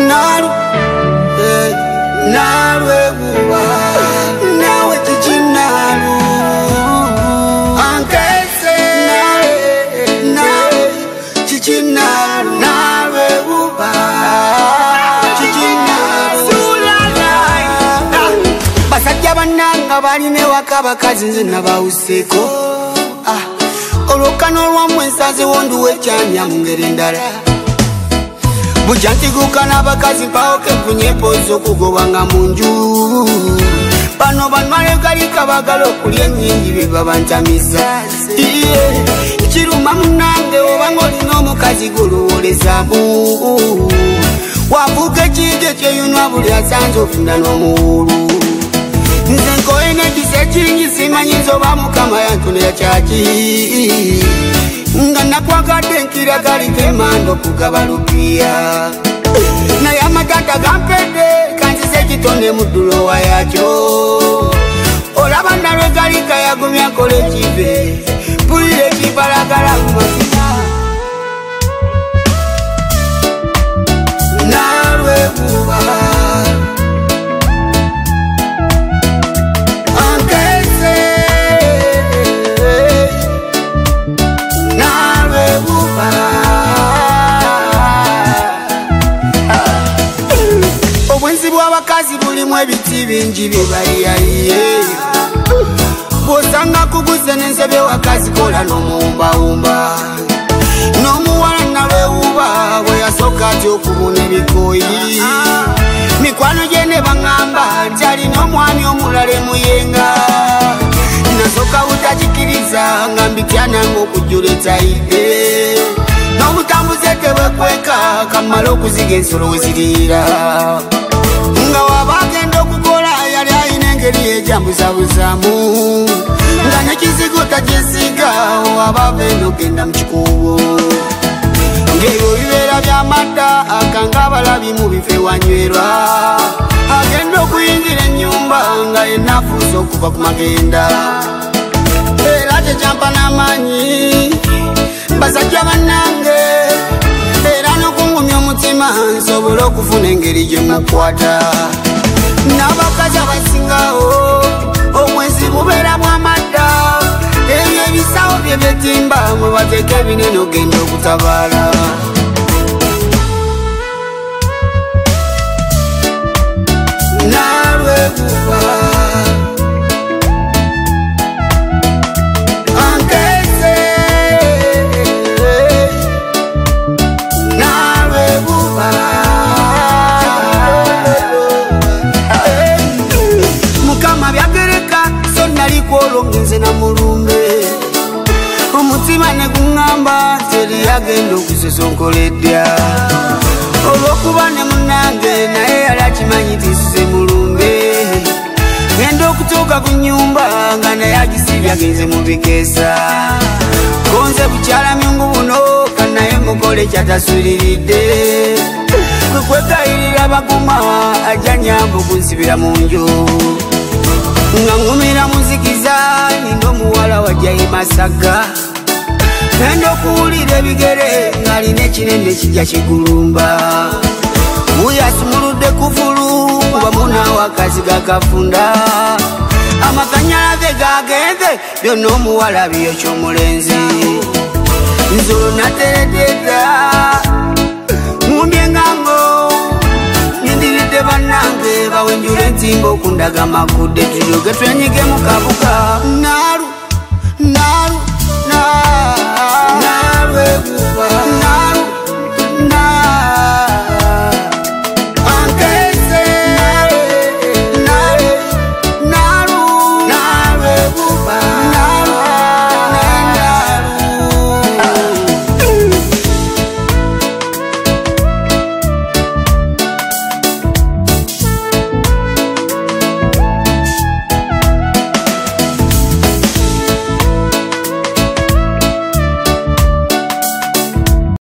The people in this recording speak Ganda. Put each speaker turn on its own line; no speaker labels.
Nawe buba nawe chinalu ankese nawe chinalu nawe buba chinalu basajja bananga baline wakabakazi nze nabawuseko olukano lwamwe nsaze wonduwe kyanya mungeri ndala bujantiguka n'abakazi mpaoke punyepozo kugobanga munju bano banwale galika bagala okulya ennyingi beba bantamisa kiruma munange obanga olina omukazi guluwolezamu wavuga ekige kyeyunwa buli asanze ofuna n'omuwulu nze nkoyina ekisa ekingi simanyi nzoba mukama yantunira kyaki nga nakwagadde nkira galiko emando kugaba lupiya naye amaganda gampedde kanzize ekitone mu ddulowa yakyo olaba nalwe galika yagumya akola ekive mpulira ekibalagala mu mazina nalwe buba obwenzi bw'abakazi bulimu ebiti bingi byebayiyayiye bw'osanga kuguze n'ensebe wakazi kola n'omuwumbawumba n'omuwala nalwewuba bwe yasooka ati okubuna ebikoyi mikwano gye ne baŋŋamba nti alina omwami omulala emuyenga nasooka butakikiriza nga mbityananga okujjula etayidde n'obutambuze tebwekweka kamala okuziga ensolo we ziriira nga waba agenda okukola yali ayina engeri yejambuzabuzaamu nga nekizigo takisiga waba avenda ogenda mu kikuubo ng'ebyo bibeera by'amadda akanga abalabi mu bife wanywerwa agenda okuyingira ennyumba nga yenna afuuse okuva ku magenda era tekyampa n'amaanyi basajja bannange era n'okungumya omutima nsobole okufuna engeri gye mukwata n'abakazi abasingawo obwenzi bubeera bw'amadda ebyo ebisawo bye byetimba mwe bateeka ebinene ogenda okutabaala nalwe buba nze namulumbe omutima ne guŋŋamba teri yagenda okusosonkoledda olw'okuba ne munnange naye yali akimanyi tisuze mulumbe ngenda okutuuka ku nnyumba nga naye agisibye agenze mu bikeesa konze bukyala myungu buno kanaye mukole kyatasuliridde kwe kwegayirira baguma ajja nyamba okunsibira mu nju nga ngumira muzikiza nina omuwala wajjayi Masaga ngenda okuwulira ebigere ng'alina ekinene kijja kigulumba muyasumuludde kufulu kubamu n'awakazi gakafunda amakanyalaze gagenze byonna omuwala biyo ky'omulenzi nzolo natereteeta mumbye ngango nindiridde bannange bawenjula entimba okundaga makudde tulyoge twenyige mu kabuga